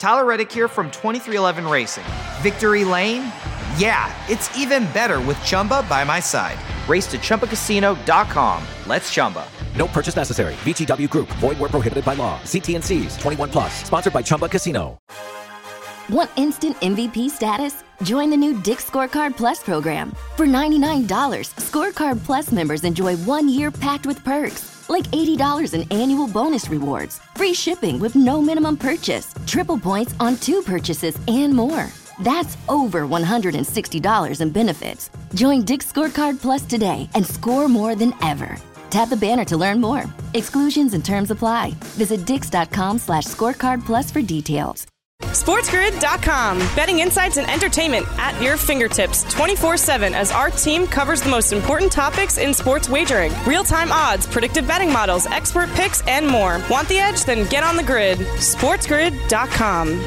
Tyler Reddick here from 2311 Racing. Victory Lane? Yeah, it's even better with Chumba by my side. Race to ChumbaCasino.com. Let's Chumba. No purchase necessary. VGW Group. Void where prohibited by law. See T&Cs. 21 plus. Sponsored by Chumba Casino. Want instant MVP status? Join the new Dick's Scorecard Plus program. For $99, Scorecard Plus members enjoy 1 year packed with perks, like $80 in annual bonus rewards, free shipping with no minimum purchase, triple points on 2 purchases, and more. That's over $160 in benefits. Join Dick's Scorecard Plus today and score more than ever. Tap the banner to learn more. Exclusions and terms apply. Visit dix.com/scorecard plus for details. SportsGrid.com. Betting insights and entertainment at your fingertips 24/7 as our team covers the most important topics in sports wagering. Real-time odds, predictive betting models, expert picks, and more. Want the edge? Then get on the grid. SportsGrid.com.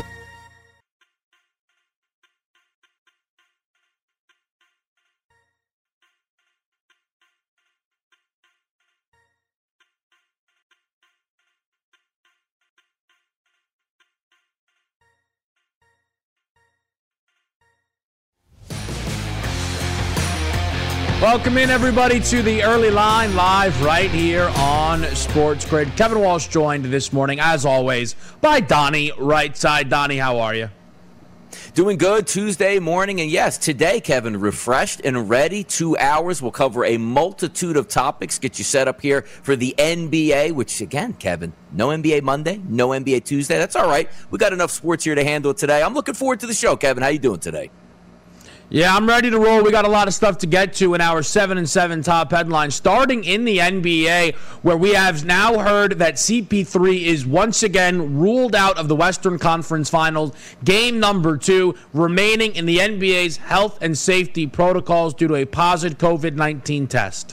Welcome in, everybody, to the Early Line, live right here on Sports Grid. Kevin Walsh joined this morning, as always, by Donnie Rightside. Donnie, how are you? Doing good Tuesday morning. And yes, today, Kevin, refreshed and ready. 2 hours. We'll cover a multitude of topics, get you set up here for the NBA, which, again, Kevin, no NBA Monday, no NBA Tuesday. That's all right. We got enough sports here to handle it today. I'm looking forward to the show, Kevin. How you doing today? Yeah, I'm ready to roll. We got a lot of stuff to get to in our 7 and 7 top headlines, starting in the NBA, where we have now heard that CP3 is once again ruled out of the Western Conference Finals, game number 2, remaining in the NBA's health and safety protocols due to a positive COVID-19 test.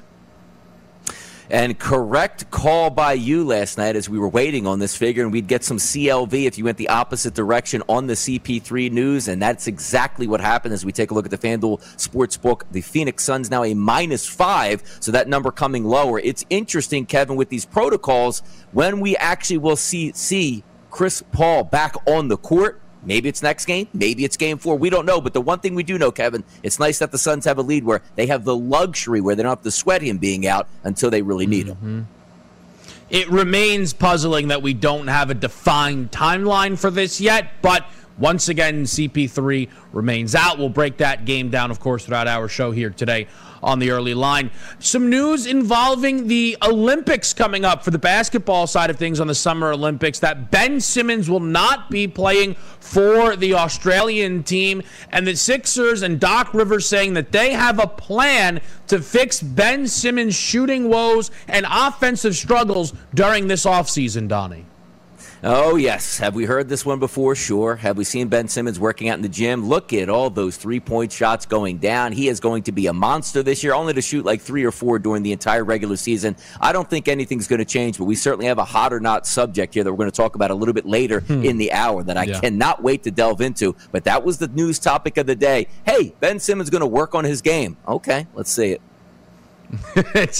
And correct call by you last night as we were waiting on this figure, and we'd get some CLV if you went the opposite direction on the CP3 news, and that's exactly what happened as we take a look at the FanDuel Sportsbook. The Phoenix Suns now a -5, so that number coming lower. It's interesting, Kevin, with these protocols, when we actually will see Chris Paul back on the court. Maybe it's next game. Maybe it's game 4. We don't know. But the one thing we do know, Kevin, it's nice that the Suns have a lead where they have the luxury where they don't have to sweat him being out until they really need him. It remains puzzling that we don't have a defined timeline for this yet, but once again, CP3 remains out. We'll break that game down, of course, throughout our show here today on the Early Line. Some news involving the Olympics coming up for the basketball side of things on the Summer Olympics, that Ben Simmons will not be playing for the Australian team, and the Sixers and Doc Rivers saying that they have a plan to fix Ben Simmons' shooting woes and offensive struggles during this offseason, Donnie. Oh, yes. Have we heard this one before? Sure. Have we seen Ben Simmons working out in the gym? Look at all those three-point shots going down. He is going to be a monster this year, only to shoot like 3 or 4 during the entire regular season. I don't think anything's going to change, but we certainly have a hot or not subject here that we're going to talk about a little bit later in the hour that I cannot wait to delve into. But that was the news topic of the day. Hey, Ben Simmons going to work on his game. Okay, let's see it. It's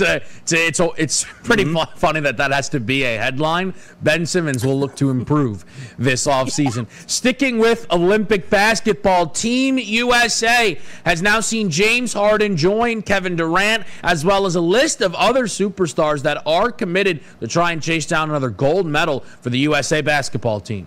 pretty funny that has to be a headline. Ben Simmons will look to improve this offseason. Sticking with Olympic basketball, Team USA has now seen James Harden join Kevin Durant, as well as a list of other superstars that are committed to try and chase down another gold medal for the USA basketball team.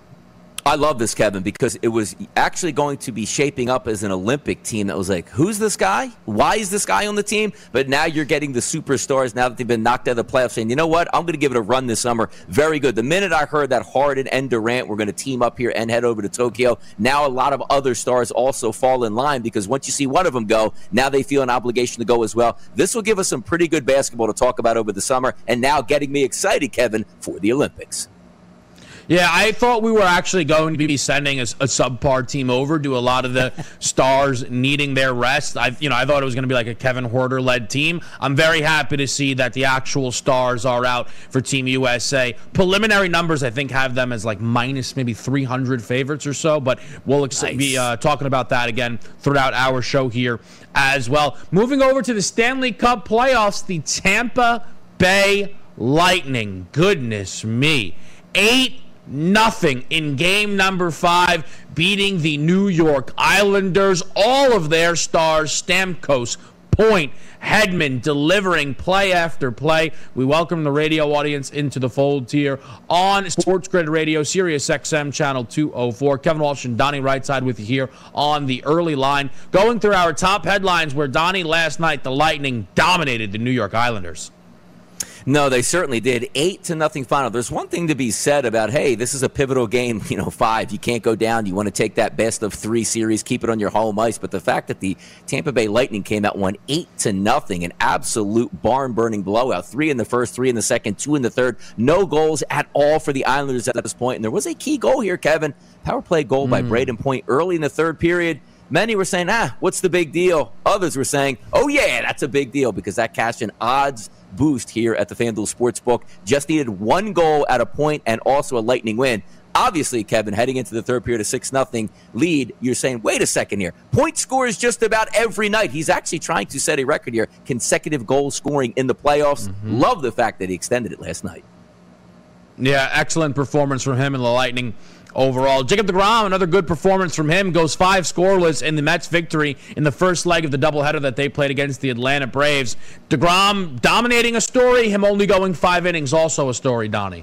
I love this, Kevin, because it was actually going to be shaping up as an Olympic team that was like, who's this guy? Why is this guy on the team? But now you're getting the superstars now that they've been knocked out of the playoffs saying, you know what? I'm going to give it a run this summer. Very good. The minute I heard that Harden and Durant were going to team up here and head over to Tokyo, now a lot of other stars also fall in line because once you see one of them go, now they feel an obligation to go as well. This will give us some pretty good basketball to talk about over the summer, and now getting me excited, Kevin, for the Olympics. Yeah, I thought we were actually going to be sending a subpar team over to a lot of the stars needing their rest. I thought it was going to be like a Kevin Huerter-led team. I'm very happy to see that the actual stars are out for Team USA. Preliminary numbers, I think, have them as like minus maybe 300 favorites or so, but we'll be talking about that again throughout our show here as well. Moving over to the Stanley Cup playoffs, the Tampa Bay Lightning. Goodness me. 8 in game number 5, beating the New York Islanders. All of their stars, Stamkos, Point, Hedman, delivering play after play. We welcome the radio audience into the fold here on Sports Grid Radio, Sirius XM Channel 204. Kevin Walsh and Donnie Rightside with you here on the early line. Going through our top headlines where, Donnie, last night the Lightning dominated the New York Islanders. No, they certainly did. 8-0 final. There's one thing to be said about, hey, this is a pivotal game, 5. You can't go down. You want to take that best of 3 series, keep it on your home ice. But the fact that the Tampa Bay Lightning came out, won 8-0, an absolute barn-burning blowout. 3 in the first, 3 in the second, 2 in the third. No goals at all for the Islanders at this point. And there was a key goal here, Kevin. Power play goal by Braden Point early in the third period. Many were saying, what's the big deal? Others were saying, oh, yeah, that's a big deal because that cashed an odds boost here at the FanDuel Sportsbook. Just needed 1 goal at a point and also a Lightning win. Obviously, Kevin, heading into the third period, a 6-0 lead, you're saying, wait a second here. Point scores just about every night. He's actually trying to set a record here, consecutive goal scoring in the playoffs. Love the fact that he extended it last night. Yeah, excellent performance from him and the Lightning overall. Jacob deGrom, another good performance from him, goes 5 scoreless in the Mets' victory in the first leg of the doubleheader that they played against the Atlanta Braves. deGrom dominating a story, him only going 5 innings, also a story, Donnie.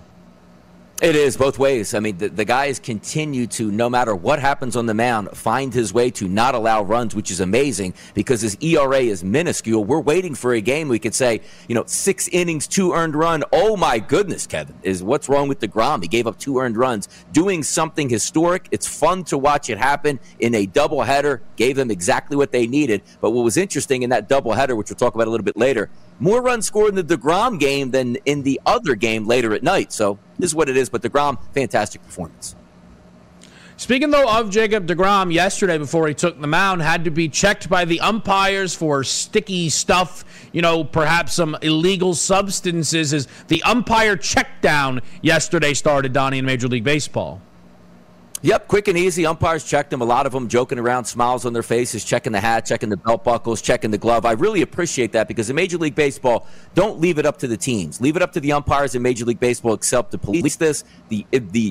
It is both ways. I mean, the guys continue to, no matter what happens on the mound, find his way to not allow runs, which is amazing because his ERA is minuscule. We're waiting for a game we could say, 6 innings, 2 earned run. Oh, my goodness, Kevin, is what's wrong with deGrom. He gave up 2 earned runs, doing something historic. It's fun to watch it happen in a doubleheader. Gave them exactly what they needed. But what was interesting in that doubleheader, which we'll talk about a little bit later, more runs scored in the deGrom game than in the other game later at night. So this is what it is. But deGrom, fantastic performance. Speaking, though, of Jacob deGrom, yesterday before he took the mound, had to be checked by the umpires for sticky stuff, perhaps some illegal substances. As the umpire check down yesterday started, Donnie, in Major League Baseball. Yep, quick and easy. Umpires checked them. A lot of them joking around, smiles on their faces, checking the hat, checking the belt buckles, checking the glove. I really appreciate that because in Major League Baseball, don't leave it up to the teams. Leave it up to the umpires in Major League Baseball, except to police this, the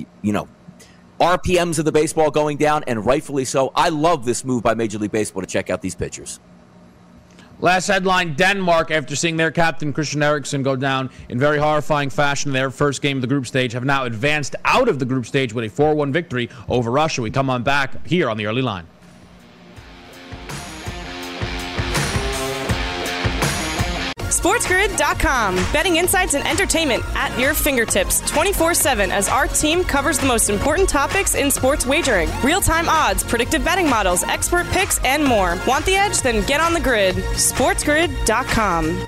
RPMs of the baseball going down, and rightfully so. I love this move by Major League Baseball to check out these pitchers. Last headline, Denmark, after seeing their captain Christian Eriksen go down in very horrifying fashion in their first game of the group stage, have now advanced out of the group stage with a 4-1 victory over Russia. We come on back here on the early line. SportsGrid.com. Betting insights and entertainment at your fingertips 24/7 as our team covers the most important topics in sports wagering. Real-time odds, predictive betting models, expert picks, and more. Want the edge? Then get on the grid. SportsGrid.com.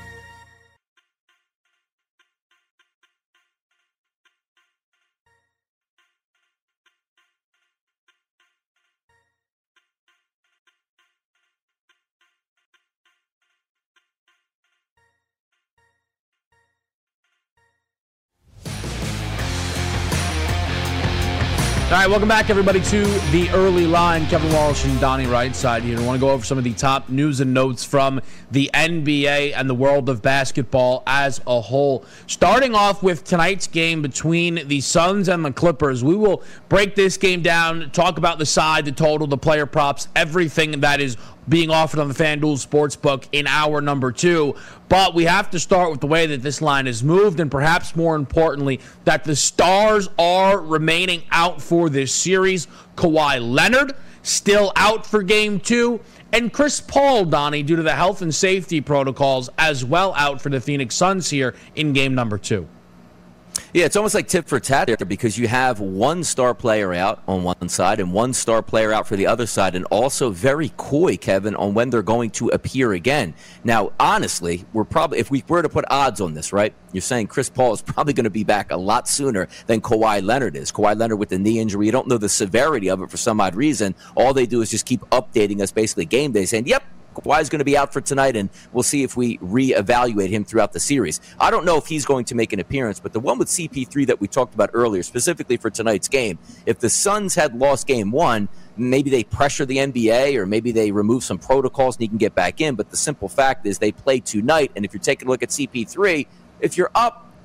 All right, welcome back, everybody, to the early line. Kevin Walsh and Donnie Rightside here. I want to go over some of the top news and notes from the NBA and the world of basketball as a whole. Starting off with tonight's game between the Suns and the Clippers. We will break this game down, talk about the side, the total, the player props, everything that is being offered on the FanDuel Sportsbook in hour number 2. But we have to start with the way that this line has moved, and perhaps more importantly, that the stars are remaining out for this series. Kawhi Leonard still out for Game 2, and Chris Paul, Donnie, due to the health and safety protocols, as well out for the Phoenix Suns here in Game number 2. Yeah, it's almost like tit for tat there because you have one star player out on one side and one star player out for the other side, and also very coy, Kevin, on when they're going to appear again. Now, honestly, if we were to put odds on this, right, you're saying Chris Paul is probably going to be back a lot sooner than Kawhi Leonard is. Kawhi Leonard with the knee injury, you don't know the severity of it for some odd reason. All they do is just keep updating us basically game day saying, yep, Kawhi's going to be out for tonight, and we'll see if we reevaluate him throughout the series. I don't know if he's going to make an appearance, but the one with CP3 that we talked about earlier, specifically for tonight's game, if the Suns had lost Game 1, maybe they pressure the NBA or maybe they remove some protocols and he can get back in. But the simple fact is they play tonight, and if you're taking a look at CP3, if you're up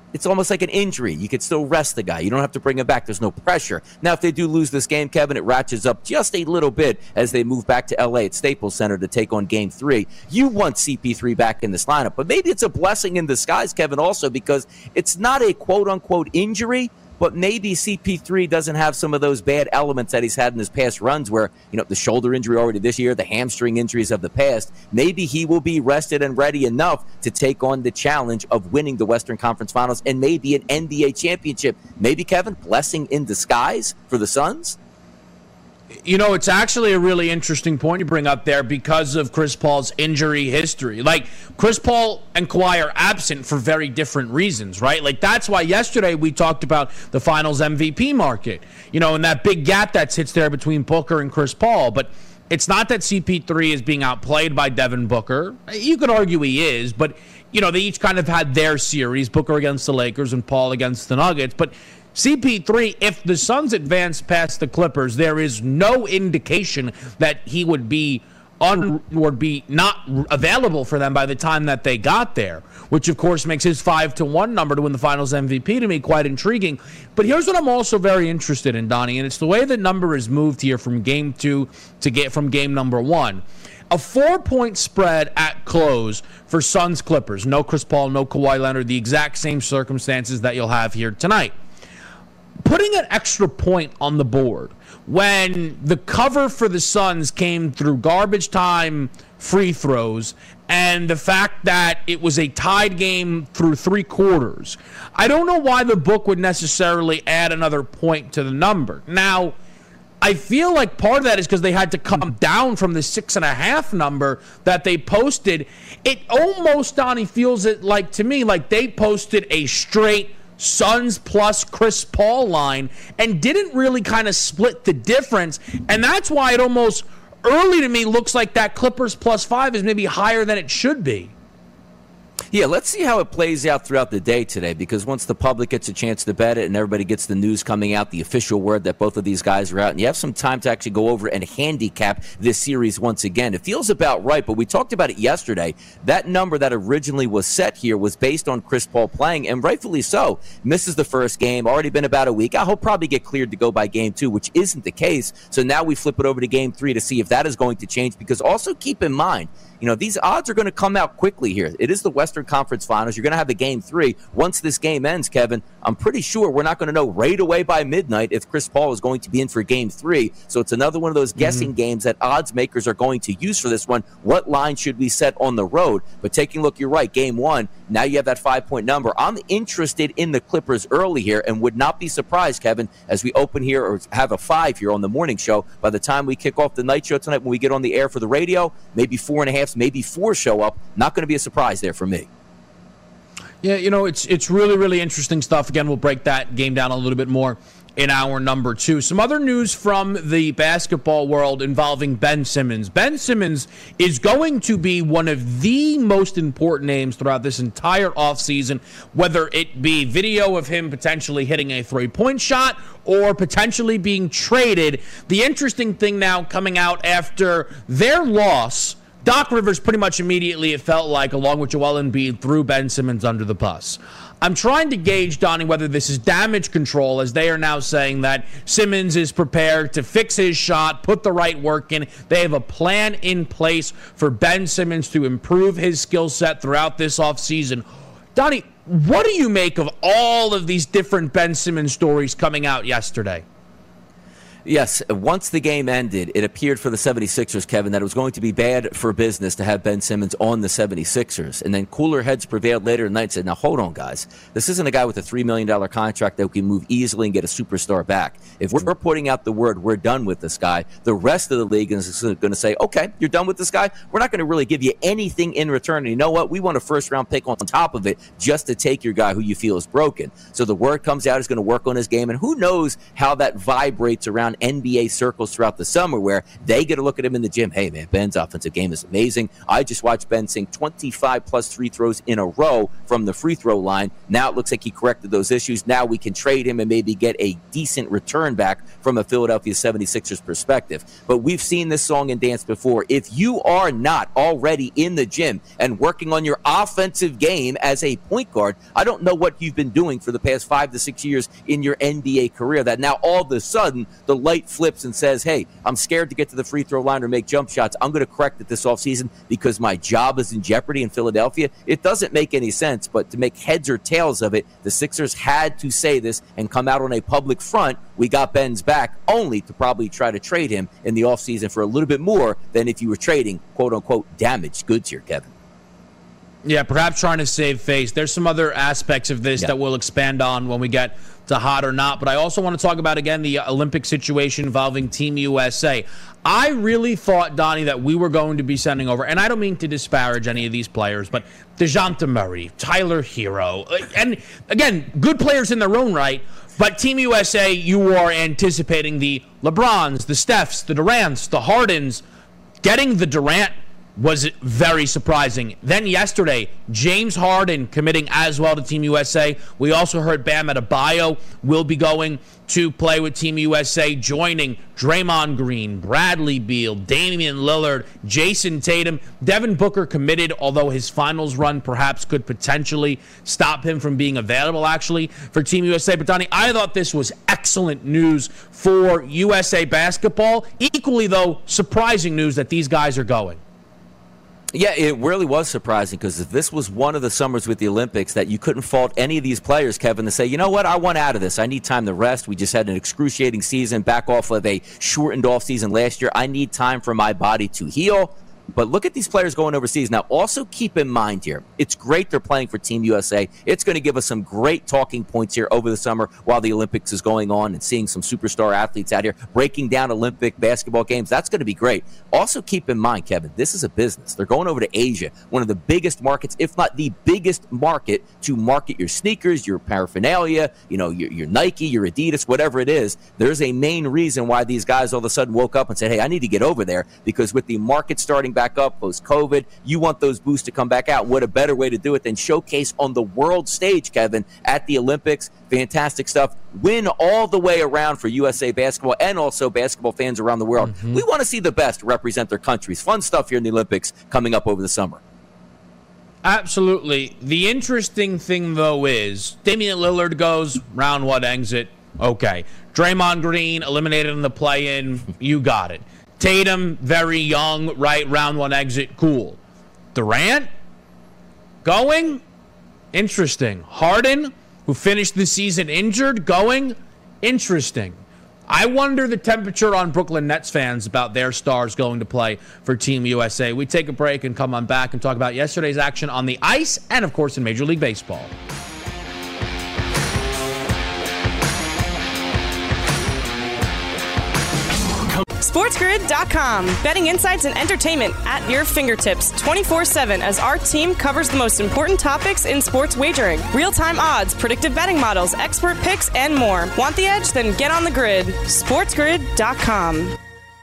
it's almost like an injury. You could still rest the guy. You don't have to bring him back. There's no pressure. Now, if they do lose this game, Kevin, it ratchets up just a little bit as they move back to L.A. at Staples Center to take on Game 3. You want CP3 back in this lineup, but maybe it's a blessing in disguise, Kevin, also because it's not a quote-unquote injury, but maybe CP3 doesn't have some of those bad elements that he's had in his past runs where, the shoulder injury already this year, the hamstring injuries of the past. Maybe he will be rested and ready enough to take on the challenge of winning the Western Conference Finals and maybe an NBA championship. Maybe, Kevin, blessing in disguise for the Suns? It's actually a really interesting point you bring up there because of Chris Paul's injury history. Like, Chris Paul and Kawhi are absent for very different reasons, right? Like, that's why yesterday we talked about the Finals MVP market, and that big gap that sits there between Booker and Chris Paul. But it's not that CP3 is being outplayed by Devin Booker. You could argue he is, but, they each kind of had their series, Booker against the Lakers and Paul against the Nuggets. But CP3, if the Suns advance past the Clippers, there is no indication that he would be not available for them by the time that they got there, which of course makes his 5-1 number to win the Finals MVP to me quite intriguing. But here's what I'm also very interested in, Donnie, and it's the way the number is moved here from game 2 to from game number 1. A 4-point spread at close for Suns Clippers. No Chris Paul, no Kawhi Leonard, the exact same circumstances that you'll have here tonight. Putting an extra point on the board when the cover for the Suns came through garbage time free throws and the fact that it was a tied game through 3 quarters, I don't know why the book would necessarily add another point to the number. Now, I feel like part of that is because they had to come down from the 6.5 number that they posted. It almost, Donnie, feels it like to me like they posted a straight Suns plus Chris Paul line and didn't really kind of split the difference. And that's why it almost early to me looks like that Clippers +5 is maybe higher than it should be. Yeah, let's see how it plays out throughout the day today, because once the public gets a chance to bet it and everybody gets the news coming out, the official word that both of these guys are out, and you have some time to actually go over and handicap this series once again. It feels about right, but we talked about it yesterday. That number that originally was set here was based on Chris Paul playing, and rightfully so. Misses the first game, already been about a week. He'll probably get cleared to go by game 2, which isn't the case. So now we flip it over to game 3 to see if that is going to change, because also keep in mind, these odds are going to come out quickly here. It is the Western Conference Finals. You're going to have the Game 3. Once this game ends, Kevin, I'm pretty sure we're not going to know right away by midnight if Chris Paul is going to be in for Game 3. So it's another one of those guessing games that odds makers are going to use for this one. What line should we set on the road? But taking a look, you're right, Game 1, now you have that 5-point number. I'm interested in the Clippers early here and would not be surprised, Kevin, as we open here or have a 5 here on the morning show. By the time we kick off the night show tonight, when we get on the air for the radio, maybe 4.5, maybe 4 show up. Not going to be a surprise there for me. Yeah, it's really, really interesting stuff. Again, we'll break that game down a little bit more in hour number 2. Some other news from the basketball world involving Ben Simmons. Ben Simmons is going to be one of the most important names throughout this entire offseason, whether it be video of him potentially hitting a 3-point shot or potentially being traded. The interesting thing now coming out after their loss, Doc Rivers pretty much immediately, it felt like, along with Joel Embiid, threw Ben Simmons under the bus. I'm trying to gauge, Donnie, whether this is damage control, as they are now saying that Simmons is prepared to fix his shot, put the right work in. They have a plan in place for Ben Simmons to improve his skill set throughout this offseason. Donnie, what do you make of all of these different Ben Simmons stories coming out yesterday? Yes, once the game ended, it appeared for the 76ers, Kevin, that it was going to be bad for business to have Ben Simmons on the 76ers. And then cooler heads prevailed later in the night and said, now hold on, guys. This isn't a guy with a $3 million contract that can move easily and get a superstar back. If we're putting out the word, we're done with this guy, the rest of the league is going to say, okay, you're done with this guy? We're not going to really give you anything in return. And you know what? We want a first-round pick on top of it just to take your guy who you feel is broken. So the word comes out, he's going to work on his game. And who knows how that vibrates around around NBA circles throughout the summer where they get a look at him in the gym. Hey, man, Ben's offensive game is amazing. I just watched Ben sink 25-plus free throws in a row from the free throw line. Now it looks like he corrected those issues. Now we can trade him and maybe get a decent return back from a Philadelphia 76ers perspective. But we've seen this song and dance before. If you are not already in the gym and working on your offensive game as a point guard, I don't know what you've been doing for the past 5 to 6 years in your NBA career that now all of a sudden the light flips and says, hey, I'm scared to get to the free throw line or make jump shots. I'm going to correct it this offseason because my job is in jeopardy in Philadelphia. It doesn't make any sense, but to make heads or tails of it, the Sixers had to say this and come out on a public front. We got Ben's back only to probably try to trade him in the offseason for a little bit more than if you were trading, quote-unquote, damaged goods here, Kevin. Yeah, perhaps trying to save face. There's some other aspects of this that we'll expand on when we get to hot or not. But I also want to talk about, again, the Olympic situation involving Team USA. I really thought, Donnie, that we were going to be sending over, and I don't mean to disparage any of these players, but DeJounte Murray, Tyler Hero, and, again, good players in their own right. But Team USA, you are anticipating the LeBrons, the Stephs, the Durants, the Hardens. Getting the Durant was very surprising. Then yesterday, James Harden committing as well to Team USA. We also heard Bam Adebayo will be going to play with Team USA, joining Draymond Green, Bradley Beal, Damian Lillard, Jason Tatum. Devin Booker committed, although his finals run perhaps could potentially stop him from being available, actually, for Team USA. But, Donnie, I thought this was excellent news for USA basketball. Equally, though, surprising news that these guys are going. Yeah, it really was surprising because if this was one of the summers with the Olympics that you couldn't fault any of these players, Kevin, to say, you know what, I want out of this. I need time to rest. We just had an excruciating season back off of a shortened off season last year. I need time for my body to heal. But look at these players going overseas. Now, also keep in mind here, it's great they're playing for Team USA. It's going to give us some great talking points here over the summer while the Olympics is going on and seeing some superstar athletes out here breaking down Olympic basketball games. That's going to be great. Also keep in mind, Kevin, this is a business. They're going over to Asia, one of the biggest markets, if not the biggest market, to market your sneakers, your paraphernalia, your Nike, your Adidas, whatever it is. There's a main reason why these guys all of a sudden woke up and said, hey, I need to get over there, because with the market starting back up post-COVID, you want those boosts to come back out. What a better way to do it than showcase on the world stage, Kevin, at the Olympics. Fantastic stuff. Win all the way around for USA basketball and also basketball fans around the world. Mm-hmm. We want to see the best represent their countries. Fun stuff here in the Olympics coming up over the summer. Absolutely. The interesting thing, though, is Damian Lillard goes round one exit. Okay. Draymond Green eliminated in the play-in. You got it. Tatum, very young, right, round one exit, cool. Durant, going, interesting. Harden, who finished the season injured, going, interesting. I wonder the temperature on Brooklyn Nets fans about their stars going to play for Team USA. We take a break and come on back and talk about yesterday's action on the ice and, of course, in Major League Baseball. SportsGrid.com. Betting insights and entertainment at your fingertips 24/7 as our team covers the most important topics in sports wagering. Real-time odds, predictive betting models, expert picks, and more. Want the edge? Then get on the grid. SportsGrid.com.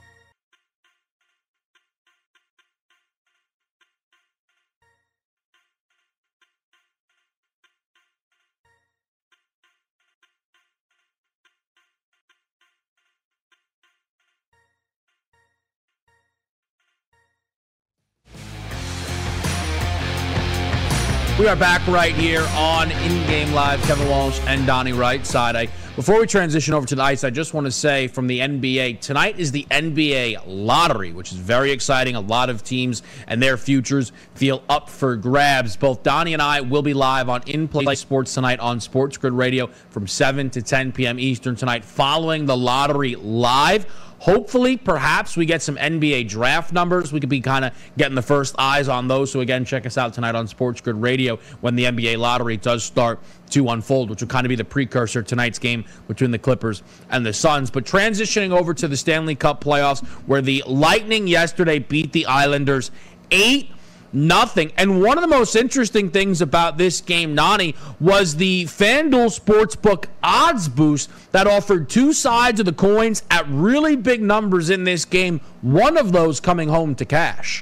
We are back right here on In Game Live. Kevin Walsh and Donnie Wright side. Before we transition over to the ice, I just want to say from the NBA, tonight is the NBA lottery, which is very exciting. A lot of teams and their futures feel up for grabs. Both Donnie and I will be live on In Play Sports tonight on Sports Grid Radio from 7 to 10 p.m. Eastern tonight, following the lottery live. Hopefully, perhaps we get some NBA draft numbers. We could be kind of getting the first eyes on those. So, again, check us out tonight on Sports Grid Radio when the NBA lottery does start to unfold, which will kind of be the precursor to tonight's game between the Clippers and the Suns. But transitioning over to the Stanley Cup playoffs, where the Lightning yesterday beat the Islanders 8-0 nothing. And one of the most interesting things about this game, Nani, was the FanDuel Sportsbook odds boost that offered two sides of the coins at really big numbers in this game, one of those coming home to cash.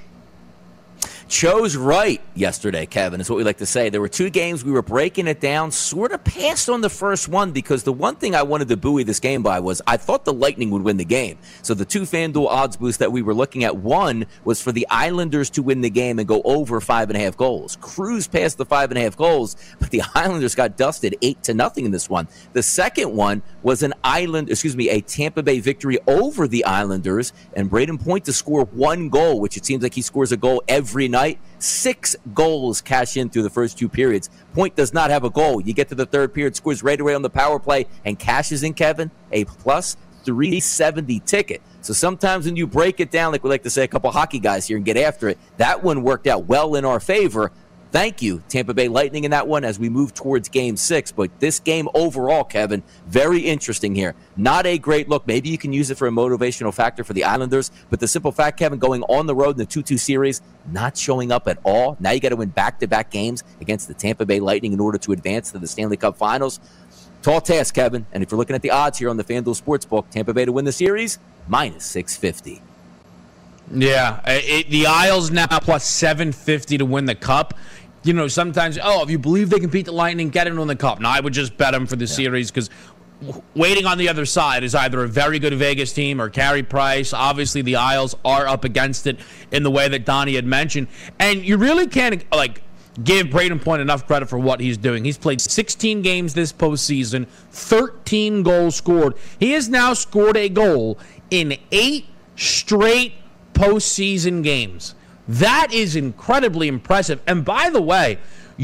Chose right yesterday, Kevin, is what we like to say. There were two games we were breaking it down, sort of passed on the first one because the one thing I wanted to buoy this game by was I thought the Lightning would win the game. So the two FanDuel odds boosts that we were looking at, one was for the Islanders to win the game and go over 5.5 goals. Cruise past the 5.5 goals, but the Islanders got dusted 8-0 in this one. The second one was a Tampa Bay victory over the Islanders, and Braden Point to score one goal, which it seems like he scores a goal every night. 6 goals cash in through the first two periods. Point does not have a goal. You get to the third period, scores right away on the power play, and cashes in, Kevin, a plus 370 ticket. So sometimes when you break it down, like we like to say, a couple hockey guys here and get after it, that one worked out well in our favor. Thank you, Tampa Bay Lightning, in that one as we move towards Game 6. But this game overall, Kevin, very interesting here. Not a great look. Maybe you can use it for a motivational factor for the Islanders. But the simple fact, Kevin, going on the road in the 2-2 series, not showing up at all. Now you got to win back-to-back games against the Tampa Bay Lightning in order to advance to the Stanley Cup Finals. Tall task, Kevin. And if you're looking at the odds here on the FanDuel Sportsbook, Tampa Bay to win the series, minus 650. Yeah, the Isles now plus 750 to win the Cup. You know, sometimes, if you believe they can beat the Lightning, get in on the Cup. No, I would just bet them for the series because waiting on the other side is either a very good Vegas team or Carey Price. Obviously, the Isles are up against it in the way that Donnie had mentioned. And you really can't, give Braden Point enough credit for what he's doing. He's played 16 games this postseason, 13 goals scored. He has now scored a goal in 8 straight postseason games. That is incredibly impressive. And by the way,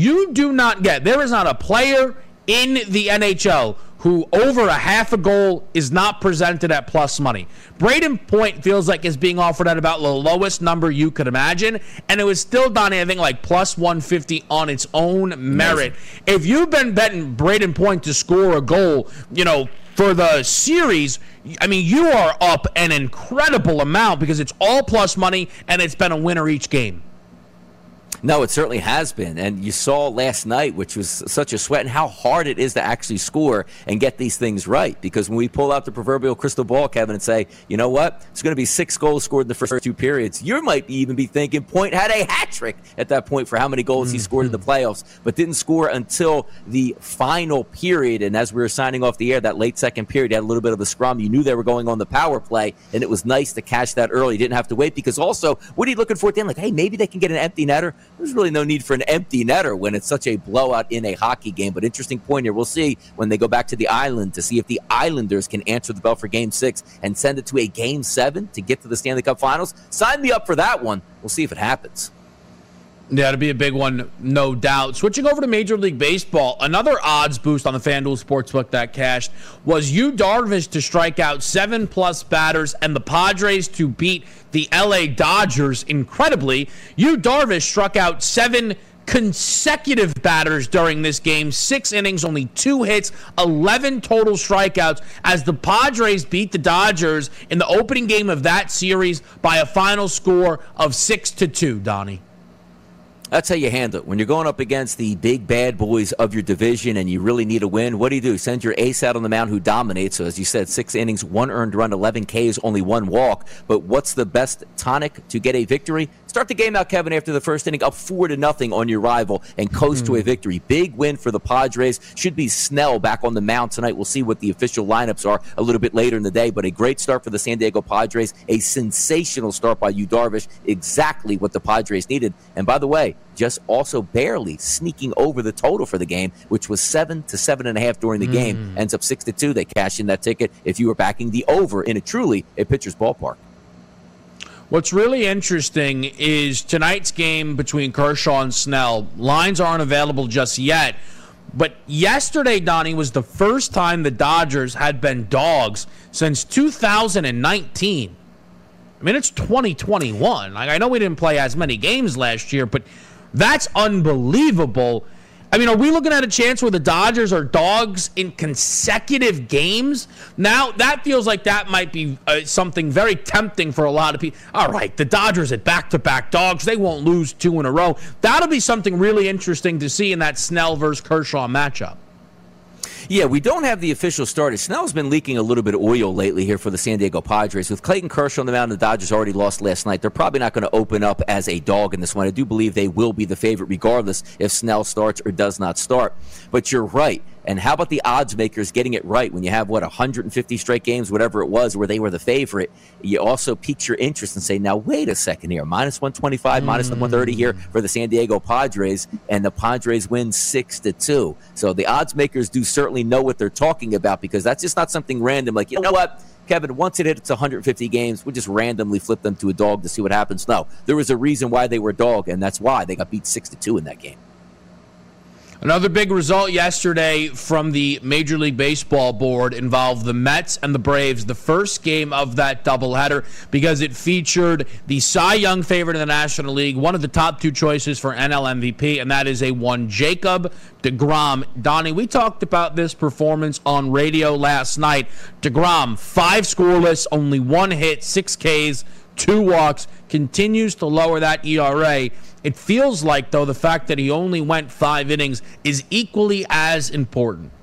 there is not a player in the NHL who over a half a goal is not presented at plus money. Braden Point feels like is being offered at about the lowest number you could imagine, and it was still done, I think, like plus 150 on its own merit. If you've been betting Braden Point to score a goal, for the series, I mean, you are up an incredible amount because it's all plus money and it's been a winner each game. No, it certainly has been. And you saw last night, which was such a sweat, and how hard it is to actually score and get these things right. Because when we pull out the proverbial crystal ball, Kevin, and say, you know what, it's going to be 6 goals scored in the first 2 periods, you might even be thinking Point had a hat trick at that point for how many goals he scored in the playoffs, but didn't score until the final period. And as we were signing off the air, that late second period, had a little bit of a scrum. You knew they were going on the power play, and it was nice to catch that early. You didn't have to wait because also, what are you looking for at the end? Like, hey, maybe they can get an empty netter. There's really no need for an empty netter when it's such a blowout in a hockey game. But interesting point here. We'll see when they go back to the island to see if the Islanders can answer the bell for Game 6 and send it to a Game 7 to get to the Stanley Cup Finals. Sign me up for that one. We'll see if it happens. Yeah, it'll be a big one, no doubt. Switching over to Major League Baseball, another odds boost on the FanDuel Sportsbook that cashed was Yu Darvish to strike out 7+ batters and the Padres to beat the LA Dodgers. Incredibly, Yu Darvish struck out 7 consecutive batters during this game. 6 innings, only 2 hits, 11 total strikeouts as the Padres beat the Dodgers in the opening game of that series by a final score of 6-2, Donnie. That's how you handle it. When you're going up against the big bad boys of your division and you really need a win, what do? Send your ace out on the mound who dominates. So as you said, 6 innings, 1 earned run, 11 Ks, only 1 walk. But what's the best tonic to get a victory? Start the game out, Kevin, after the first inning, up 4-0 on your rival and coast to a victory. Big win for the Padres. Should be Snell back on the mound tonight. We'll see what the official lineups are a little bit later in the day. But a great start for the San Diego Padres. A sensational start by Yu Darvish. Exactly what the Padres needed. And by the way, just also barely sneaking over the total for the game, which was 7 to 7.5 during the game. Ends up 6-2. They cash in that ticket if you were backing the over in a pitcher's ballpark. What's really interesting is tonight's game between Kershaw and Snell. Lines aren't available just yet. But yesterday, Donnie, was the first time the Dodgers had been dogs since 2019. I mean, it's 2021. I know we didn't play as many games last year, but that's unbelievable. I mean, are we looking at a chance where the Dodgers are dogs in consecutive games? Now, that feels like that might be something very tempting for a lot of people. All right, the Dodgers at back-to-back dogs. They won't lose 2 in a row. That'll be something really interesting to see in that Snell versus Kershaw matchup. Yeah, we don't have the official starter. Snell's been leaking a little bit of oil lately here for the San Diego Padres. With Clayton Kershaw on the mound, the Dodgers already lost last night. They're probably not going to open up as a dog in this one. I do believe they will be the favorite regardless if Snell starts or does not start. But you're right. And how about the odds makers getting it right when you have, 150 straight games, whatever it was, where they were the favorite? You also piques your interest and say, now, wait a second here. Minus 125, minus 130 here for the San Diego Padres, and the Padres win 6-2. So the odds makers do certainly know what they're talking about, because that's just not something random. Like, you know what, Kevin, once it hits 150 games, we'll just randomly flip them to a dog to see what happens. No, there was a reason why they were a dog, and that's why they got beat 6-2 in that game. Another big result yesterday from the Major League Baseball board involved the Mets and the Braves, the first game of that doubleheader, because it featured the Cy Young favorite in the National League, one of the top 2 choices for NL MVP, and that is one Jacob deGrom. Donnie, we talked about this performance on radio last night. deGrom, 5 scoreless, only 1 hit, 6 Ks, 2 walks, continues to lower that ERA. It feels like, though, the fact that he only went 5 innings is equally as important.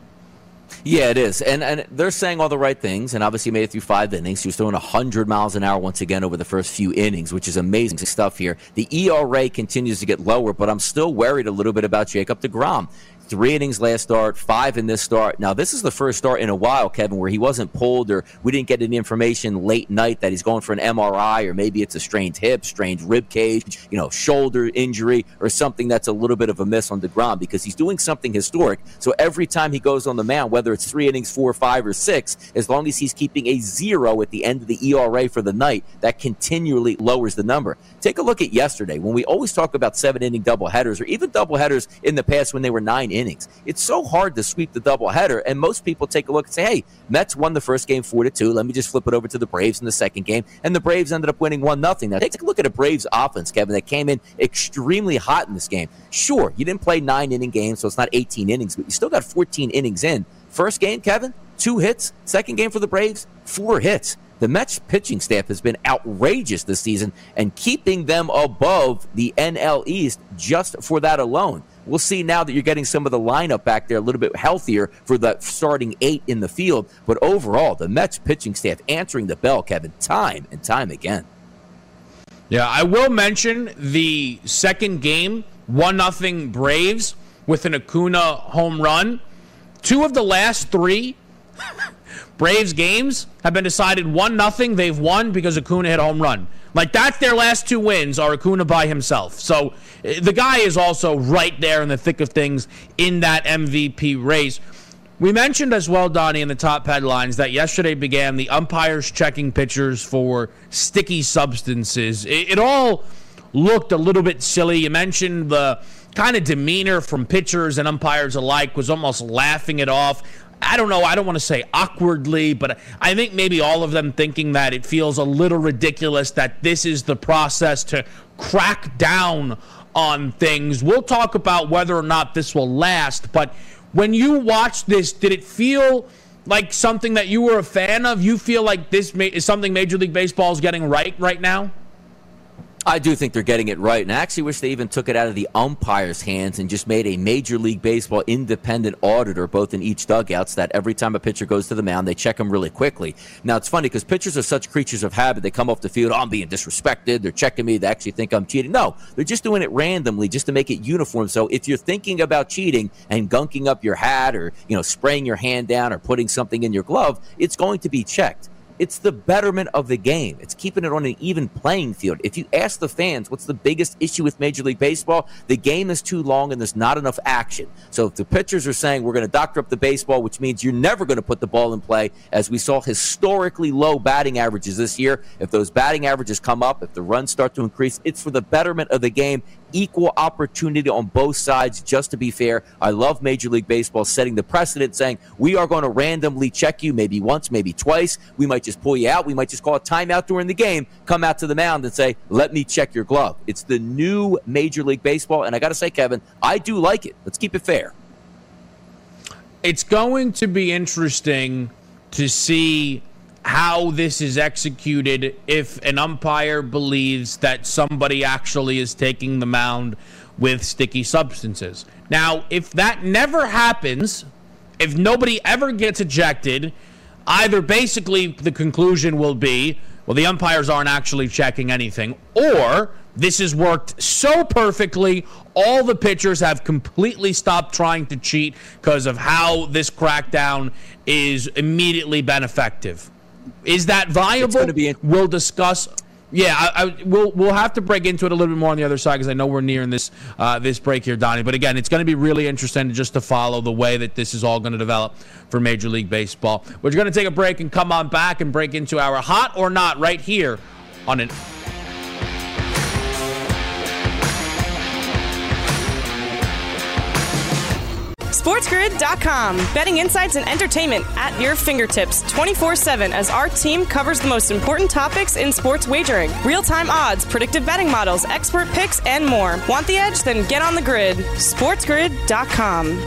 Yeah, it is. And they're saying all the right things, and obviously made it through 5 innings. He was throwing 100 miles an hour once again over the first few innings, which is amazing stuff here. The ERA continues to get lower, but I'm still worried a little bit about Jacob deGrom. 3 innings last start, 5 in this start. Now, this is the first start in a while, Kevin, where he wasn't pulled, or we didn't get any information late night that he's going for an MRI, or maybe it's a strained hip, strained rib cage, shoulder injury, or something that's a little bit of a miss on deGrom, because he's doing something historic. So every time he goes on the mound, whether it's 3 innings, 4, 5, or 6, as long as he's keeping a 0 at the end of the ERA for the night, that continually lowers the number. Take a look at yesterday, when we always talk about 7-inning doubleheaders, or even doubleheaders in the past when they were 9 innings. It's so hard to sweep the doubleheader, and most people take a look and say, hey, Mets won the first game 4-2. Let me just flip it over to the Braves in the second game, and the Braves ended up winning 1-0. Now, take a look at a Braves offense, Kevin, that came in extremely hot in this game. Sure, you didn't play 9-inning games, so it's not 18 innings, but you still got 14 innings in. First game, Kevin, 2 hits. Second game for the Braves, 4 hits. The Mets pitching staff has been outrageous this season, and keeping them above the NL East just for that alone. We'll see now that you're getting some of the lineup back there a little bit healthier for the starting 8 in the field. But overall, the Mets pitching staff answering the bell, Kevin, time and time again. Yeah, I will mention the second game, 1-0 Braves with an Acuna home run. 2 of the last 3 Braves games have been decided 1-0. They've won because Acuna hit a home run. Like, that's their last 2 wins are Acuna by himself. So the guy is also right there in the thick of things in that MVP race. We mentioned as well, Donnie, in the top headlines that yesterday began the umpires checking pitchers for sticky substances. It all looked a little bit silly. You mentioned the kind of demeanor from pitchers and umpires alike was almost laughing it off. I don't know, I don't want to say awkwardly, but I think maybe all of them thinking that it feels a little ridiculous that this is the process to crack down on things. We'll talk about whether or not this will last, but when you watched this, did it feel like something that you were a fan of? You feel like this is something Major League Baseball is getting right now? I do think they're getting it right, and I actually wish they even took it out of the umpires' hands and just made a Major League Baseball independent auditor, both in each dugout, so that every time a pitcher goes to the mound, they check them really quickly. Now, it's funny because pitchers are such creatures of habit. They come off the field, I'm being disrespected, they're checking me, they actually think I'm cheating. No, they're just doing it randomly just to make it uniform. So if you're thinking about cheating and gunking up your hat or, spraying your hand down or putting something in your glove, it's going to be checked. It's the betterment of the game. It's keeping it on an even playing field. If you ask the fans what's the biggest issue with Major League Baseball, the game is too long and there's not enough action. So if the pitchers are saying we're going to doctor up the baseball, which means you're never going to put the ball in play, as we saw historically low batting averages this year, if those batting averages come up, if the runs start to increase, it's for the betterment of the game. equal opportunity on both sides, just to be fair. I love Major League Baseball setting the precedent, saying we are going to randomly check you maybe once, maybe twice. We might just pull you out. We might just call a timeout during the game, come out to the mound and say, let me check your glove. It's the new Major League Baseball, and I got to say, Kevin, I do like it. Let's keep it fair. It's going to be interesting to see how this is executed if an umpire believes that somebody actually is taking the mound with sticky substances. Now, if that never happens, if nobody ever gets ejected, either basically the conclusion will be, well, the umpires aren't actually checking anything, or this has worked so perfectly, all the pitchers have completely stopped trying to cheat because of how this crackdown is immediately been effective. Is that viable? We'll discuss. Yeah, we'll have to break into it a little bit more on the other side because I know we're nearing this break here, Donnie. But again, it's going to be really interesting just to follow the way that this is all going to develop for Major League Baseball. We're going to take a break and come on back and break into our hot or not right here on an. SportsGrid.com. Betting insights and entertainment at your fingertips 24/7 as our team covers the most important topics in sports wagering. Real-time odds, predictive betting models, expert picks, and more. Want the edge? Then get on the grid. SportsGrid.com.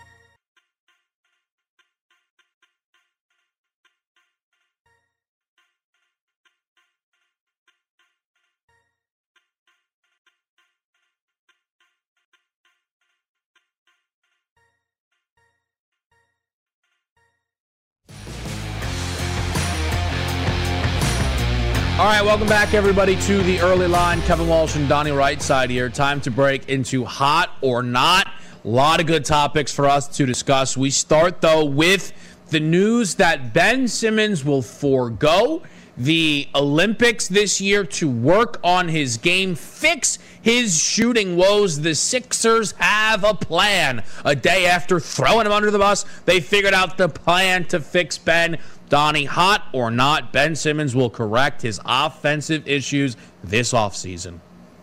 All right, welcome back, everybody, to the early line. Kevin Walsh and Donnie Rightside here. Time to break into hot or not. A lot of good topics for us to discuss. We start, though, with the news that Ben Simmons will forego the Olympics this year to work on his game, fix his shooting woes. The Sixers have a plan. A day after throwing him under the bus, they figured out the plan to fix Ben. Donnie, hot or not, Ben Simmons will correct his offensive issues this offseason.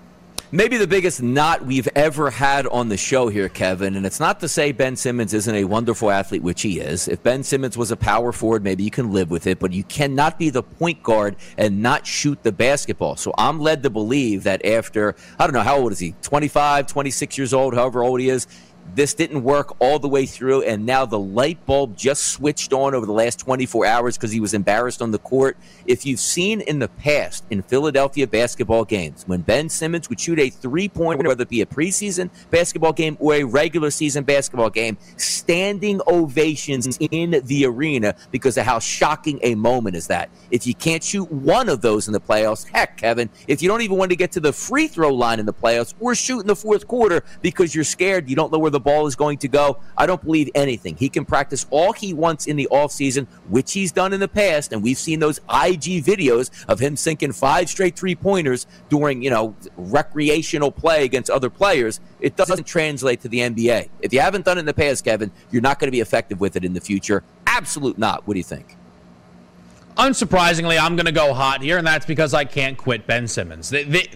Maybe the biggest not we've ever had on the show here, Kevin, and it's not to say Ben Simmons isn't a wonderful athlete, which he is. If Ben Simmons was a power forward, maybe you can live with it, but you cannot be the point guard and not shoot the basketball. So I'm led to believe that after, I don't know, how old is he, 25, 26 years old, however old he is, this didn't work all the way through, and now the light bulb just switched on over the last 24 hours because he was embarrassed on the court. If you've seen in the past in Philadelphia basketball games, when Ben Simmons would shoot a three-pointer, whether it be a preseason basketball game or a regular season basketball game, standing ovations in the arena because of how shocking a moment is that. If you can't shoot one of those in the playoffs, heck, Kevin, if you don't even want to get to the free throw line in the playoffs or shoot in the fourth quarter because you're scared, you don't know where the ball is going to go, I don't believe anything. He can practice all he wants in the offseason, which he's done in the past, and we've seen those IG videos of him sinking 5 straight three-pointers during, recreational play against other players. It doesn't translate to the NBA. If you haven't done it in the past, Kevin, you're not going to be effective with it in the future. Absolute not. What do you think? Unsurprisingly, I'm going to go hot here, and that's because I can't quit Ben Simmons.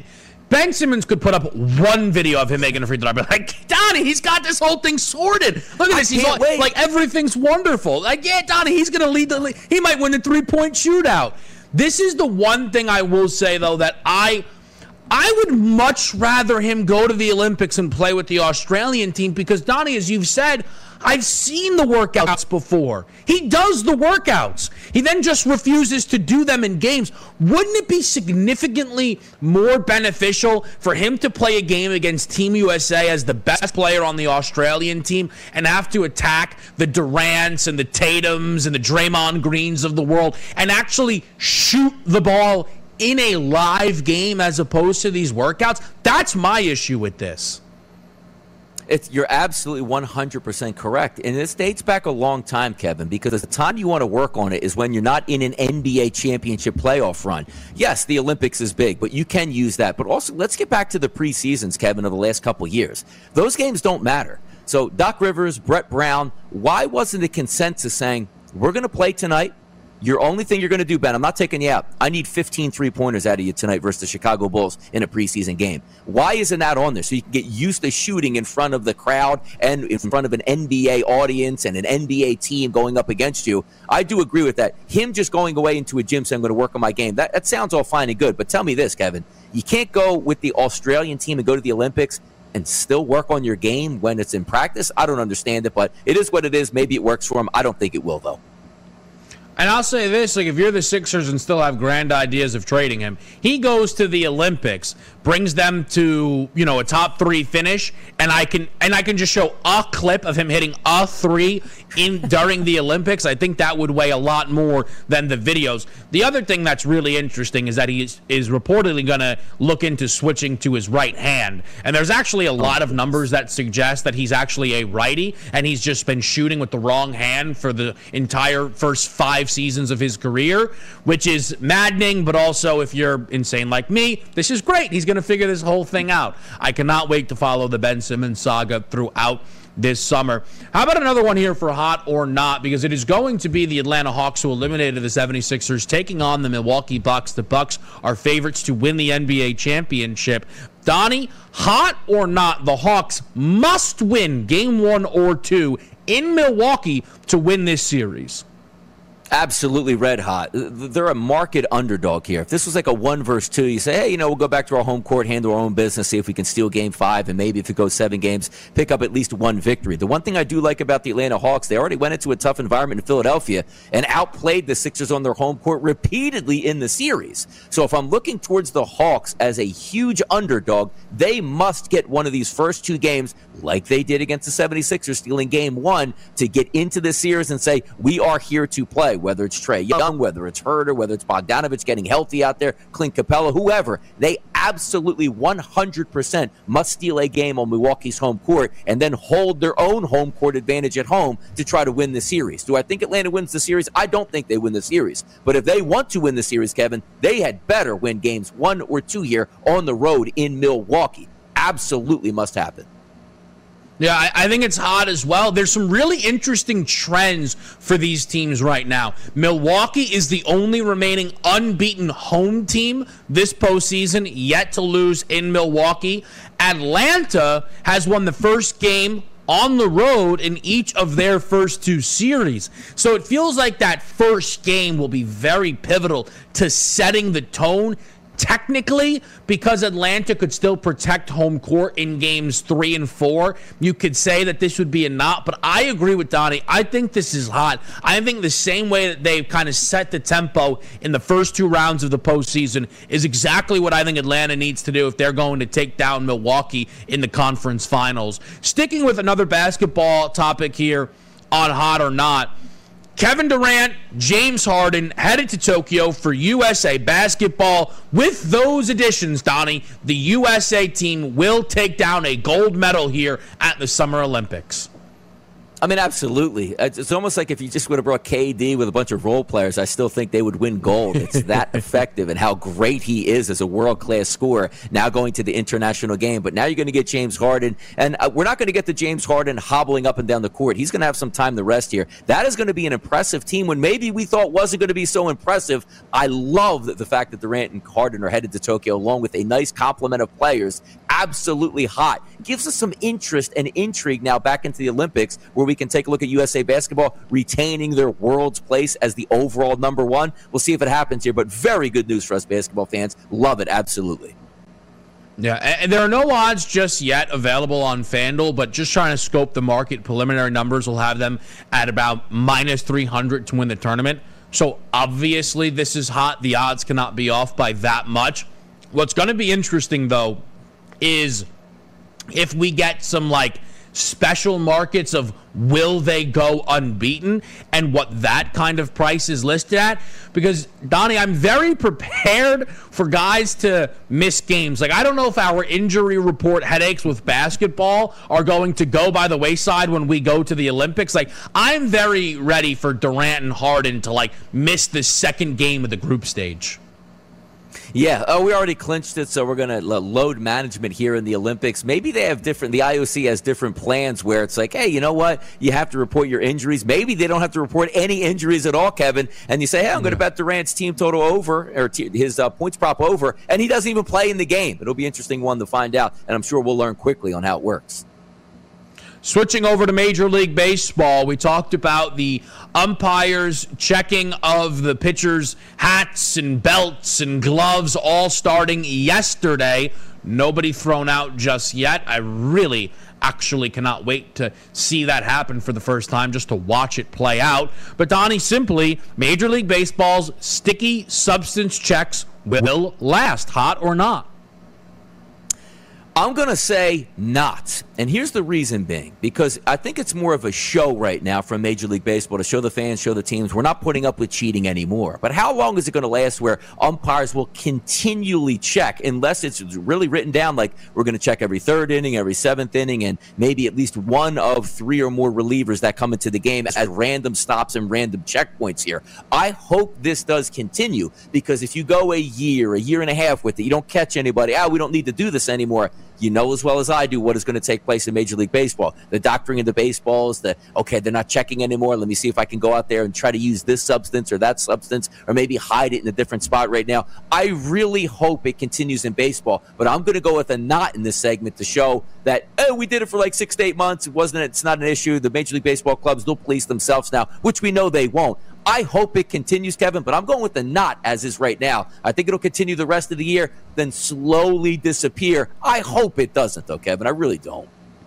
Ben Simmons could put up one video of him making a free throw. I'd be like, Donnie, he's got this whole thing sorted. Look at this. He's like, everything's wonderful. Like, yeah, Donnie, he's going to lead the league. He might win the three-point shootout. This is the one thing I will say, though, that I would much rather him go to the Olympics and play with the Australian team because, Donnie, as you've said, I've seen the workouts before. He does the workouts. He then just refuses to do them in games. Wouldn't it be significantly more beneficial for him to play a game against Team USA as the best player on the Australian team and have to attack the Durants and the Tatums and the Draymond Greens of the world and actually shoot the ball in a live game as opposed to these workouts? That's my issue with this. You're absolutely 100% correct. And this dates back a long time, Kevin, because the time you want to work on it is when you're not in an NBA championship playoff run. Yes, the Olympics is big, but you can use that. But also, let's get back to the preseasons, Kevin, of the last couple of years. Those games don't matter. So Doc Rivers, Brett Brown, why wasn't the consensus saying, we're going to play tonight? Your only thing you're going to do, Ben, I'm not taking you out. I need 15 3-pointers out of you tonight versus the Chicago Bulls in a preseason game. Why isn't that on there? So you can get used to shooting in front of the crowd and in front of an NBA audience and an NBA team going up against you. I do agree with that. Him just going away into a gym saying, I'm going to work on my game, that sounds all fine and good. But tell me this, Kevin. You can't go with the Australian team and go to the Olympics and still work on your game when it's in practice. I don't understand it, but it is what it is. Maybe it works for him. I don't think it will, though. And I'll say this, like if you're the Sixers and still have grand ideas of trading him, he goes to the Olympics, brings them to, a top 3 finish, and I can just show a clip of him hitting a 3 during the Olympics. I think that would weigh a lot more than the videos. The other thing that's really interesting is that he is reportedly going to look into switching to his right hand. And there's actually a lot of numbers that suggest that he's actually a righty, and he's just been shooting with the wrong hand for the entire first 5 seasons of his career, which is maddening, but also if you're insane like me, this is great. He's going to figure this whole thing out. I cannot wait to follow the Ben Simmons saga throughout this summer. How about another one here for hot or not? Because it is going to be the Atlanta Hawks who eliminated the 76ers taking on the Milwaukee Bucks. The Bucks are favorites to win the NBA championship. Donnie, hot or not, the Hawks must win game 1 or 2 in Milwaukee to win this series. Absolutely red hot. They're a market underdog here. If this was like a 1 versus 2, you say, hey, we'll go back to our home court, handle our own business, see if we can steal game 5, and maybe if it goes 7 games, pick up at least 1 victory. The one thing I do like about the Atlanta Hawks, they already went into a tough environment in Philadelphia and outplayed the Sixers on their home court repeatedly in the series. So if I'm looking towards the Hawks as a huge underdog, they must get one of these first 2 games like they did against the 76ers, stealing game 1 to get into the series and say, we are here to play. Whether it's Trae Young, whether it's Herter, whether it's Bogdanovich getting healthy out there, Clint Capella, whoever, they absolutely 100% must steal a game on Milwaukee's home court and then hold their own home court advantage at home to try to win the series. Do I think Atlanta wins the series? I don't think they win the series. But if they want to win the series, Kevin, they had better win games 1 or 2 here on the road in Milwaukee. Absolutely must happen. Yeah, I think it's hot as well. There's some really interesting trends for these teams right now. Milwaukee is the only remaining unbeaten home team this postseason, yet to lose in Milwaukee. Atlanta has won the first game on the road in each of their first 2 series. So it feels like that first game will be very pivotal to setting the tone. Technically, because Atlanta could still protect home court in games 3 and 4, you could say that this would be a not, but I agree with Donnie. I think this is hot. I think the same way that they've kind of set the tempo in the first 2 rounds of the postseason is exactly what I think Atlanta needs to do if they're going to take down Milwaukee in the conference finals. Sticking with another basketball topic here on hot or not, Kevin Durant, James Harden headed to Tokyo for USA basketball. With those additions, Donnie, the USA team will take down a gold medal here at the Summer Olympics. I mean, absolutely. It's almost like if you just would have brought KD with a bunch of role players, I still think they would win gold. It's that effective and how great he is as a world-class scorer now going to the international game. But now you're going to get James Harden, and we're not going to get the James Harden hobbling up and down the court. He's going to have some time to rest here. That is going to be an impressive team when maybe we thought wasn't going to be so impressive. I love the fact that Durant and Harden are headed to Tokyo along with a nice complement of players. Absolutely hot. Gives us some interest and intrigue now back into the Olympics where we can take a look at USA basketball retaining their world's place as the overall number 1. We'll see if it happens here, but very good news for us basketball fans. Love it, absolutely. Yeah, and there are no odds just yet available on FanDuel, but just trying to scope the market, preliminary numbers will have them at about minus 300 to win the tournament. So obviously this is hot. The odds cannot be off by that much. What's going to be interesting, though, is if we get some special markets of will they go unbeaten and what that kind of price is listed at. Because, Donnie, I'm very prepared for guys to miss games. I don't know if our injury report headaches with basketball are going to go by the wayside when we go to the Olympics. I'm very ready for Durant and Harden to miss the second game of the group stage. Yeah, we already clinched it, so we're going to load management here in the Olympics. Maybe they have the IOC has different plans where it's like, hey, you know what? You have to report your injuries. Maybe they don't have to report any injuries at all, Kevin. And you say, hey, I'm going to bet Durant's team total over, or his points prop over, and he doesn't even play in the game. It'll be an interesting one to find out, and I'm sure we'll learn quickly on how it works. Switching over to Major League Baseball, we talked about the umpires checking of the pitchers' hats and belts and gloves all starting yesterday. Nobody thrown out just yet. I really actually cannot wait to see that happen for the first time, just to watch it play out. But Donnie, simply, Major League Baseball's sticky substance checks will last, hot or not. I'm going to say not. And here's the reason being, because I think it's more of a show right now from Major League Baseball to show the fans, show the teams, we're not putting up with cheating anymore. But how long is it going to last where umpires will continually check, unless it's really written down like we're going to check every third inning, every seventh inning, and maybe at least one of three or more relievers that come into the game as random stops and random checkpoints here. I hope this does continue, because if you go a year and a half with it, you don't catch anybody, we don't need to do this anymore. You know as well as I do what is going to take place in Major League Baseball. The doctoring of the baseballs, they're not checking anymore. Let me see if I can go out there and try to use this substance or that substance, or maybe hide it in a different spot right now. I really hope it continues in baseball, but I'm going to go with a not in this segment to show that, we did it for like 6 to 8 months. It's not an issue. The Major League Baseball clubs will police themselves now, which we know they won't. I hope it continues, Kevin, but I'm going with the not as is right now. I think it'll continue the rest of the year, then slowly disappear. I hope it doesn't, though, Kevin. I really don't.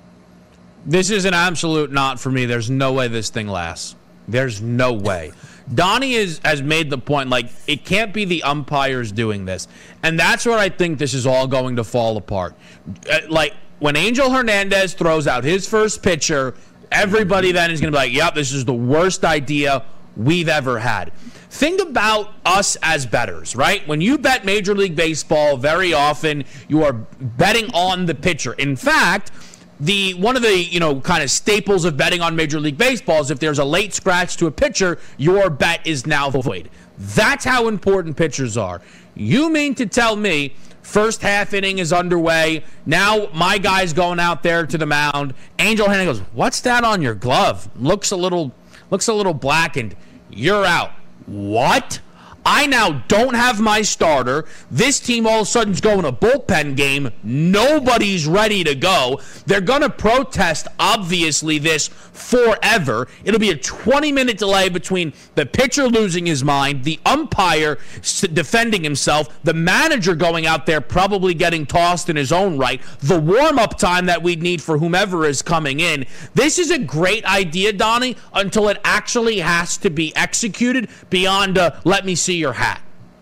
This is an absolute not for me. There's no way this thing lasts. There's no way. Donnie has made the point, like, it can't be the umpires doing this. And that's where I think this is all going to fall apart. Like, when Angel Hernandez throws out his first pitcher, everybody then is going to be like, yep, this is the worst idea we've ever had. Think about us as bettors, right? When you bet Major League Baseball, very often you are betting on the pitcher. In fact, one of the kind of staples of betting on Major League Baseball is if there's a late scratch to a pitcher, your bet is now void. That's how important pitchers are. You mean to tell me first half inning is underway, now my guy's going out there to the mound, Angel Hernandez goes, what's that on your glove? Looks a little blackened. You're out. What? I now don't have my starter. This team all of a sudden is going a bullpen game. Nobody's ready to go. They're going to protest, obviously, this forever. It'll be a 20-minute delay between the pitcher losing his mind, the umpire defending himself, the manager going out there probably getting tossed in his own right, the warm-up time that we'd need for whomever is coming in. This is a great idea, Donnie, until it actually has to be executed beyond let me see your hat.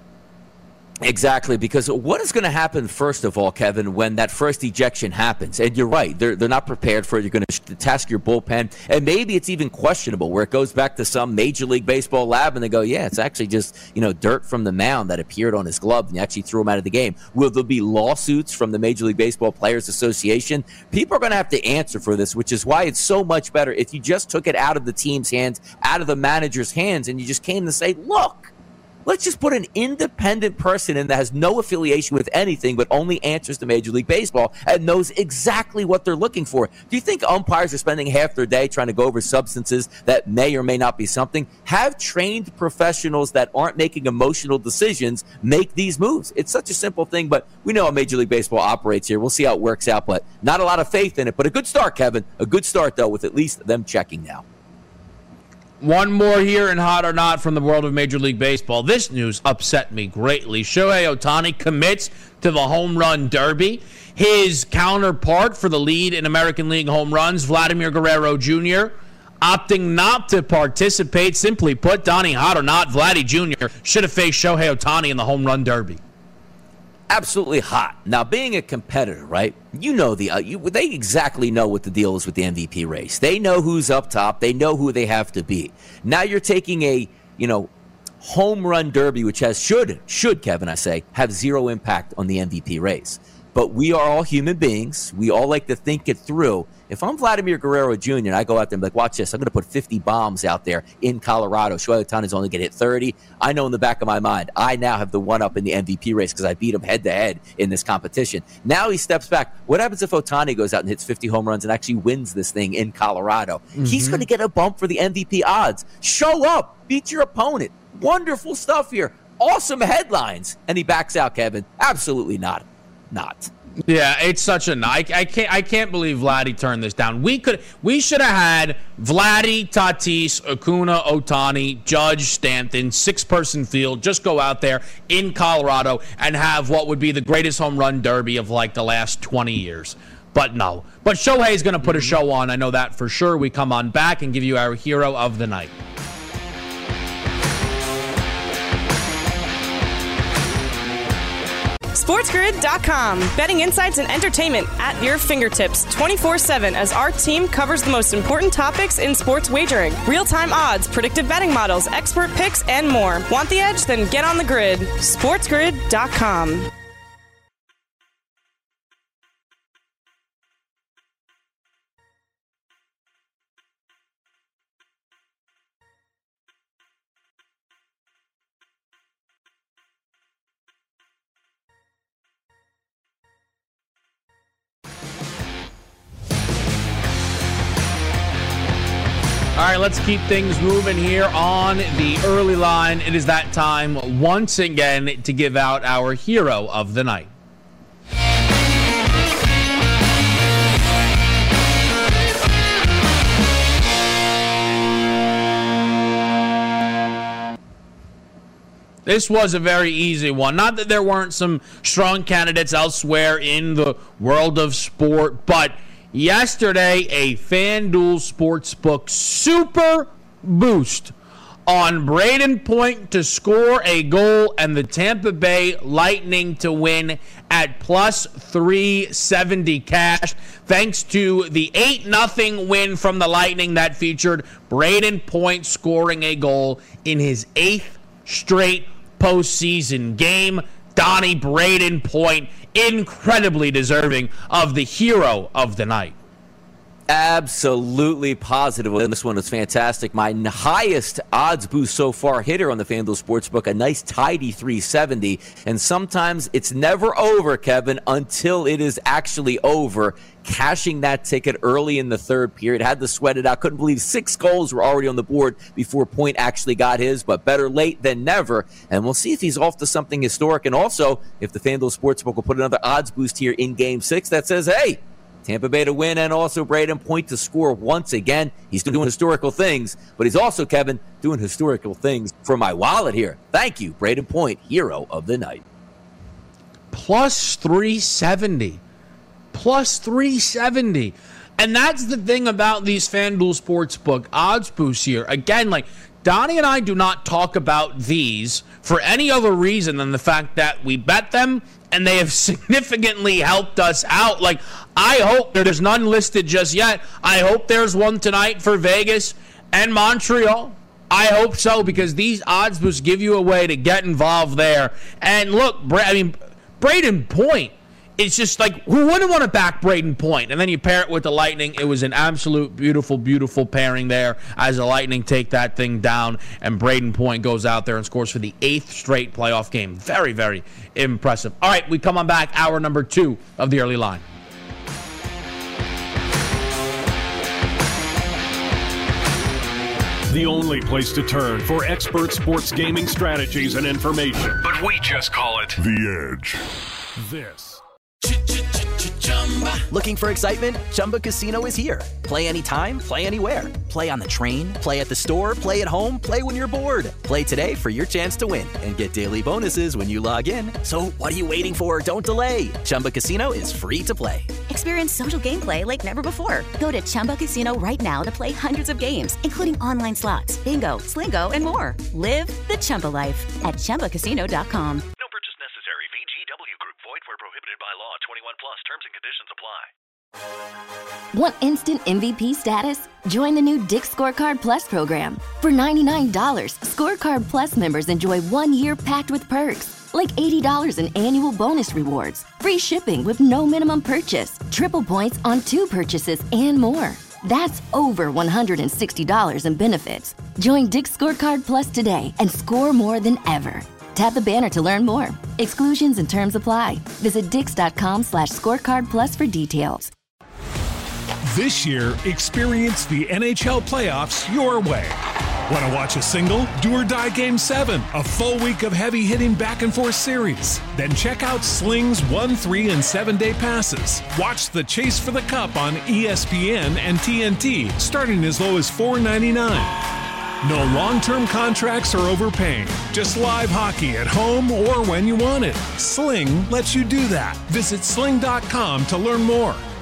Exactly, because what is going to happen, first of all, Kevin, when that first ejection happens? And you're right, they're not prepared for it. You're going to task your bullpen, and maybe it's even questionable where it goes back to some Major League Baseball lab, and they go, yeah, it's actually just dirt from the mound that appeared on his glove, and you actually threw him out of the game. Will there be lawsuits from the Major League Baseball Players Association? People are going to have to answer for this, which is why it's so much better if you just took it out of the team's hands, out of the manager's hands, and you just came to say, look, let's just put an independent person in that has no affiliation with anything but only answers to Major League Baseball and knows exactly what they're looking for. Do you think umpires are spending half their day trying to go over substances that may or may not be something? Have trained professionals that aren't making emotional decisions make these moves. It's such a simple thing, but we know how Major League Baseball operates here. We'll see how it works out, but not a lot of faith in it. But a good start, Kevin. A good start, though, with at least them checking now. One more here in Hot or Not from the world of Major League Baseball. This news upset me greatly. Shohei Ohtani commits to the home run derby. His counterpart for the lead in American League home runs, Vladimir Guerrero Jr., opting not to participate. Simply put, Donnie, hot or not, Vladdy Jr. should have faced Shohei Ohtani in the home run derby. Absolutely hot. Now, being a competitor, right, they exactly know what the deal is with the MVP race. They know who's up top. They know who they have to beat. Now you're taking a, home run derby, which should, Kevin, I say, have zero impact on the MVP race. but we are all human beings. We all like to think it through. If I'm Vladimir Guerrero Jr. and I go out there and be like, watch this, I'm going to put 50 bombs out there in Colorado. Shohei Ohtani is only going to hit 30. I know in the back of my mind, I now have the one-up in the MVP race because I beat him head-to-head in this competition. Now he steps back. What happens if Ohtani goes out and hits 50 home runs and actually wins this thing in Colorado? Mm-hmm. He's going to get a bump for the MVP odds. Show up. Beat your opponent. Wonderful stuff here. Awesome headlines. And he backs out, Kevin. Absolutely not. Yeah, it's such a I can't believe Vladdy turned this down. We should have had Vladdy, Tatis, Acuna, Ohtani, Judge, Stanton, 6-person field. Just go out there in Colorado and have what would be the greatest home run derby of like the last 20 years. But no. But Shohei's going to put a show on. I know that for sure. We come on back and give you our hero of the night. SportsGrid.com. Betting insights and entertainment at your fingertips 24/7 as our team covers the most important topics in sports wagering. Real-time odds, predictive betting models, expert picks, and more. Want the edge? Then get on the grid. SportsGrid.com. All right, let's keep things moving here on the early line. It is that time once again to give out our hero of the night. This was a very easy one. Not that there weren't some strong candidates elsewhere in the world of sport, but yesterday, a FanDuel Sportsbook super boost on Brayden Point to score a goal and the Tampa Bay Lightning to win at plus 370 cash, thanks to the 8-0 win from the Lightning that featured Brayden Point scoring a goal in his 8th straight postseason game. Donnie Brayden Point, incredibly deserving of the hero of the night. Absolutely positive. And this one was fantastic. My highest odds boost so far hitter on the FanDuel Sportsbook, a nice tidy 370. And sometimes it's never over, Kevin, until it is actually over. Cashing that ticket early in the third period, had to sweat it out. Couldn't believe 6 goals were already on the board before Point actually got his, but better late than never. And we'll see if he's off to something historic. And also, if the FanDuel Sportsbook will put another odds boost here in Game 6 that says, hey, Tampa Bay to win and also Brayden Point to score once again. He's doing historical things, but he's also, Kevin, doing historical things for my wallet here. Thank you, Brayden Point, hero of the night. Plus 370. Plus 370. And that's the thing about these FanDuel Sportsbook odds boosts here. Again, like, Donnie and I do not talk about these for any other reason than the fact that we bet them and they have significantly helped us out. Like, I hope there's none listed just yet. I hope there's one tonight for Vegas and Montreal. I hope so, because these odds boosts give you a way to get involved there. And look, Brayden Point, it's just like, who wouldn't want to back Brayden Point? And then you pair it with the Lightning. It was an absolute beautiful, beautiful pairing there as the Lightning take that thing down. And Brayden Point goes out there and scores for the 8th straight playoff game. Very, very impressive. All right, we come on back. Hour number 2 of the early line. The only place to turn for expert sports gaming strategies and information. But we just call it The Edge. This. Looking for excitement? Chumba Casino is here. Play anytime, play anywhere. Play on the train, play at the store, play at home, play when you're bored. Play today for your chance to win and get daily bonuses when you log in. So what are you waiting for? Don't delay. Chumba Casino is free to play. Experience social gameplay like never before. Go to Chumba Casino right now to play hundreds of games, including online slots, bingo, Slingo, and more. Live the Chumba life at ChumbaCasino.com. No purchase necessary. VGW Group. Void where prohibited by law. 21 plus. Terms and conditions apply. Want instant MVP status? Join the new Dick's Scorecard Plus program. For $99, Scorecard Plus members enjoy 1 year packed with perks, like $80 in annual bonus rewards, free shipping with no minimum purchase, triple points on 2 purchases, and more. That's over $160 in benefits. Join Dick's Scorecard Plus today and score more than ever. Tap the banner to learn more. Exclusions and terms apply. Visit dix.com/scorecard plus for details. This year, experience the NHL playoffs your way. Want to watch a single? Do or Die Game 7, a full week of heavy-hitting back-and-forth series. Then check out Sling's 1, 3, and 7-day passes. Watch the Chase for the Cup on ESPN and TNT, starting as low as $4.99. No long-term contracts or overpaying. Just live hockey at home or when you want it. Sling lets you do that. Visit sling.com to learn more.